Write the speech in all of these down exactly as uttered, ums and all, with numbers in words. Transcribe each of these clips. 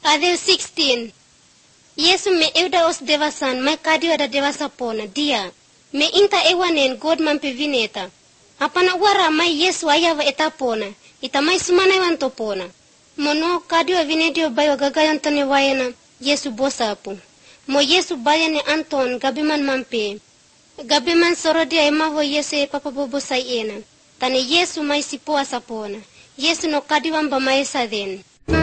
Adeu sixteen. Yesu me euda os devasan mai kadi ada dewasa pona dia. Me inta ewanen God mampe vineta. Apana wara mai Yesu ayawa etapona. Ita mai sumana ewan topona. Mono kadi wa vinedio bayo gagayon tone wayana Yesu bosapu. Mo Yesu bayane Anton gabiman mampe. Gabiman sorodia emavo Yesu e papa bobo sai ena. Tane Yesu mai sipoa sapona. Yesu no kadi wamba maesa den.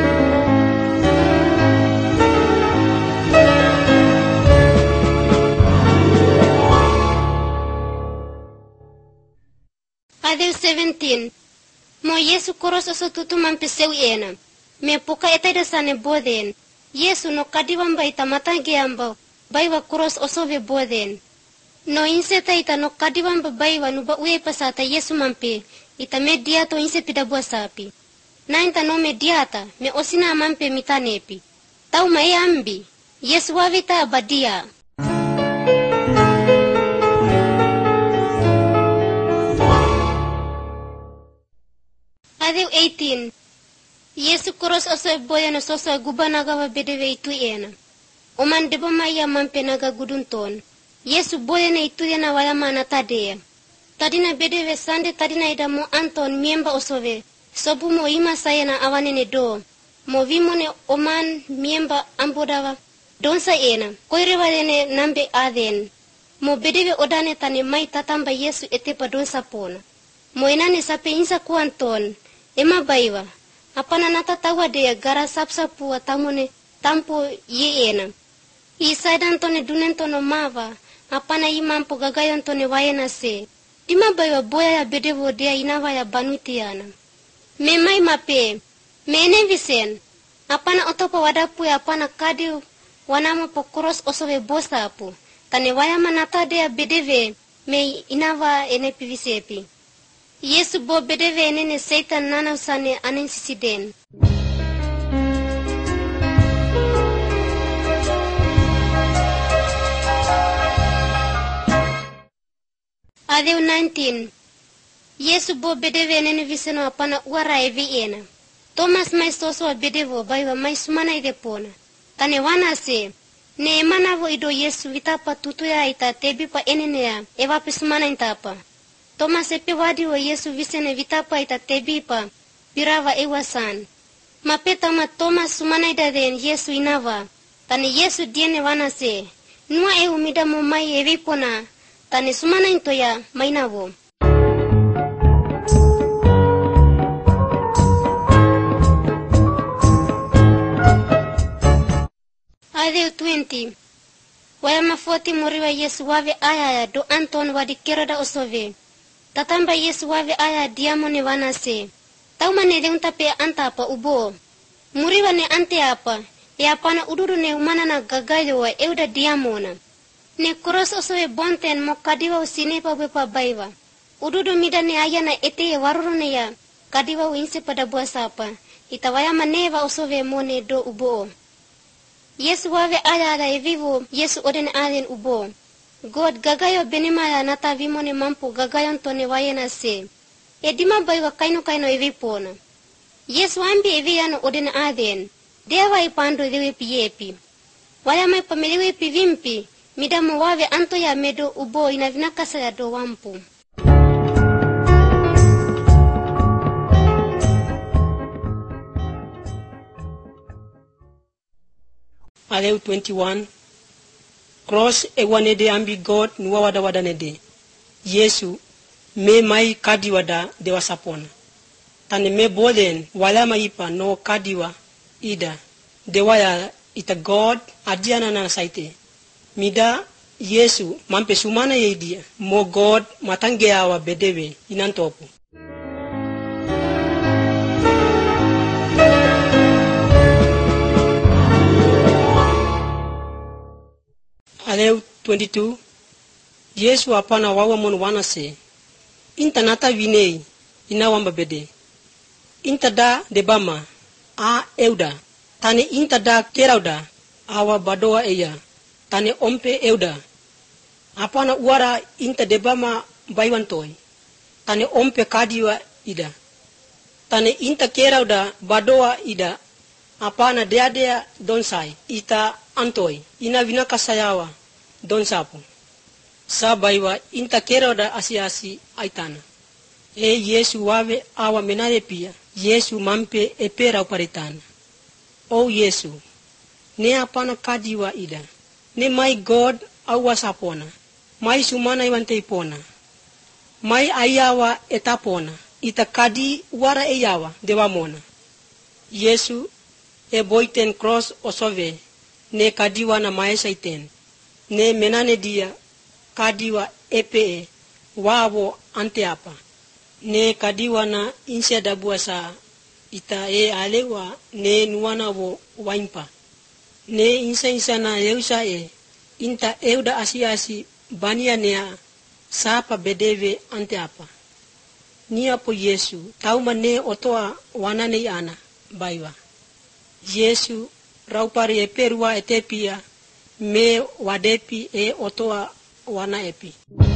Adeu seventeen. Mo Yesu koros oso tutu mampeseu ena. Me poka eta desane boden. Yesu no kadiwamba ita matange amba. Baiwa koros oso ve boden. No inseta ita no kadiwamba baiwa nuba ue pasata Yesu mampe. Ita me diato inse pidabua sapi. Na inta no me diata. Me osina mampe mitanepi. Tau mae ambi. Yesu wavita abadia. Adeu eighteen. Yesu koros oso boya no soso gubanaga wa bedewe itu ena. Oman deba maya mampe naga gudunton. Yesu boya na itu ena wayama na tadea. Tadina bedewe sande tadina ida mo Anton miemba osove. Sobu mo ima saya na awanene do. Mo vimone oman miemba ambodawa. Donsa ena. Koirewa ene nambe aden. Mo bedewe odane tane mai tatamba Yesu etepa donsa pona. Mo enane sape insa kuanton. Ema baiwa. Apana nata tawa de gara sapsapu atamone tampo ye ena. Isaidan tone dunen tono mava. Apana imampo gagayon tone wayena se. Dima baiwa boya ya bedevo dea inawa ya banutiana. Me mai mape. Me ene visen. Apana otopo wadapu ya apana kadi wanama po koros osove bosa apu. Tane wayama nata dea bedeve me inawa ene pivisepi. Yesu bo bedeve enene Satan nana usane anensisiden. Adeu nineteen. Yesu bo bedeve enene viseno apana uara evi ena. Thomas mai soso wa bedevo baiwa mai sumana idepona. Tane wana se. Ne emanavo ido Yesu vitapa tutuya ita tebi pa enene ya ewapi sumana intapa. Thomas epe wadi wa Yesu visene vitapa ita tebipa birava ewasan. Mapeta ma Thomas sumana ida den Yesu inava. Tane Yesu diene wana se. Nua e umida mo mai evipona. Tane sumana intoya mainavo. Adeu twenty. Wayama forty moriwa Yesu wave aya do Anton wadi kerada osove. Tatamba Yesu wave aya diamone wanase. Taumane de untape antapa ubo. Muriwa ne ante apa. E apana uduru ne umana na gagayo wa euda diamona. Ne koros osowe bonten mo kadiwa usinepa wepa baiwa. Ududu mida ne aya na ete warurune ya. Kadiwa uinse pada buasa apa. Itawayama neva osowe mone do ubo. Yesu wave aya ala evivo Yesu odene alen ubo. God gagayo benemaya nata vimone mampu gagayon tone wayena se. E dima baiwa kaino kaino evipona. Yesu ambi eviyano odene aden. Dewa ipando dewe piyepi. Wayama ipamelewe pivimpi. Midamo wave anto ya medo ubo inavinakasa ya do wampu. Adeu twenty-one. Cross ewanede ambi God nuwa wada wada nede. Yesu me mai kadiwa da dewa sapona. Tane me boden walama ipa no kadiwa ida. Dewa ya ita God adiana na saite. Mida Yesu mampe sumana ye dia. Mo God matange awa bedewe inantopu. Adeu twenty-two. Yesu apana wawa mon wana se. Inta nata vinei ina wamba bede. Inta da debama a euda. Tane inta da kerauda awa badoa eya. Tane ompe euda. Apana uara inta debama baiwantoi. Tane ompe kadiwa ida. Tane inta kerauda badoa ida. Apana dea-dea donsai. Ita antoi. Ina vina kasayawa donsapu. Sabaiwa inta keroda asi-asi aitana. E Yesu wawe awa menare pia. Yesu mampe epera uparitana. O Yesu. Ne apana kadiwa ida. Ne my God awa sapona. Mai sumana iwante ipona. Mai ayawa etapona. Ita kadi wara eyawa dewa mona. Yesu e boiten cross osove. Ne kadiwa na maesa iten. Ne menane dia kadiwa epe wawo ante apa. Ne kadiwa na insia dabua sa ita e alewa ne nuana wo waimpa. Ne insa insa na yeusa e inta euda asi-asi bania nea sapa bedeve ante apa. Ni apo Yesu tauma ne otoa wanane ana baiwa. Yesu raupari e perua etepia me wadepi e otoa wana epi.